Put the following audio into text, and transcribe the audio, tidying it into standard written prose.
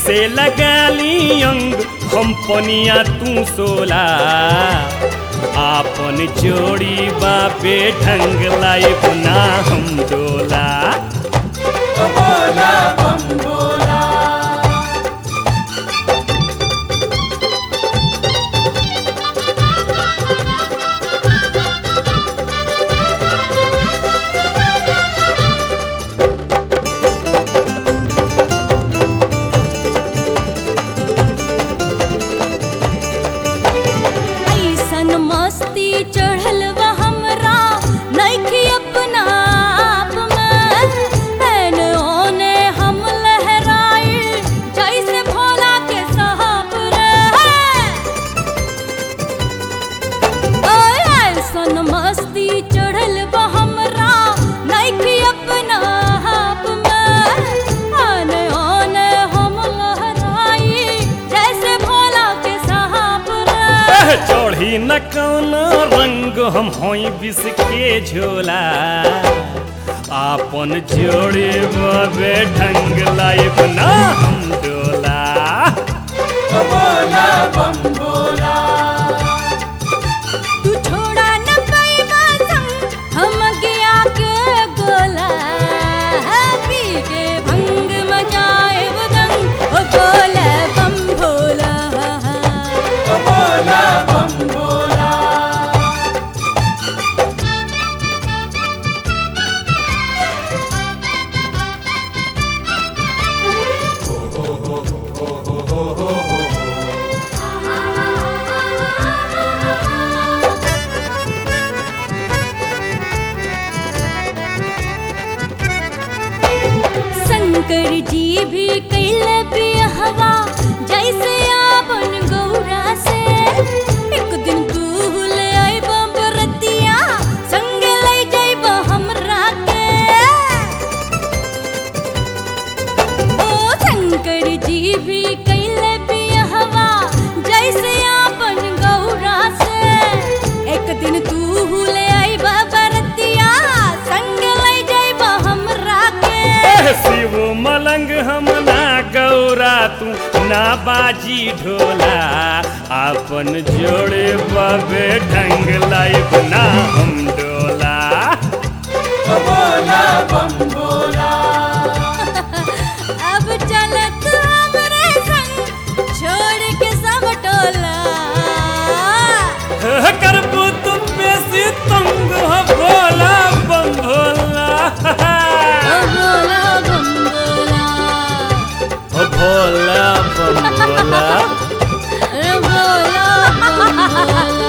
से लगाली अंग हम पनिया तू सोला आपन जोड़ी बाबे ढंग लाई बुना हम डोला बोला बम बोला। ऐसन मस्ती चढ़ल बा हमरा नइखे अपना आप में एने ओने हम लहराई जैसे भोला के साहब रे। ओए ऐसन मस्ती चढ़ल बा हमरा नइखे अपना आप में एने ओने हम लहराई जैसे भोला के साहब रे। चढ़ी न कौन रंग हम होई बिस के झोला आपन जोड़ी बाबे ढंग लाई बुना हम डोला बोला बम बोला। तू छोड़ा न पैबा संग हम गया के गोला पी के भंग मचाए दंग ओ बोला बम भोला। बोला बम बोला। शंकर जी भी कैल बिहवा जैसे आपन गौरा से एक दिन तू ले आइब बरतिया संग ले जाइब हमरा के। ओ शंकर जी भी कैल बिहवा जैसे आपन गौरा से एक दिन तू ले आइब बरतिया संग ले जाइब हमरा के। शिव मलंग हम ना गौरा तू ना बाजी ढोला आपन जोड़े बाबे ढंग लाई बुना हम डोला बोला बम बोला। अब चलत हमरे संग छोड़ के सब टोला करबू तुम बेसी तंग हो भोला बम भोला ओ भोला बम भोला। ओ भोला बम भोला ओ भोला बम भोला।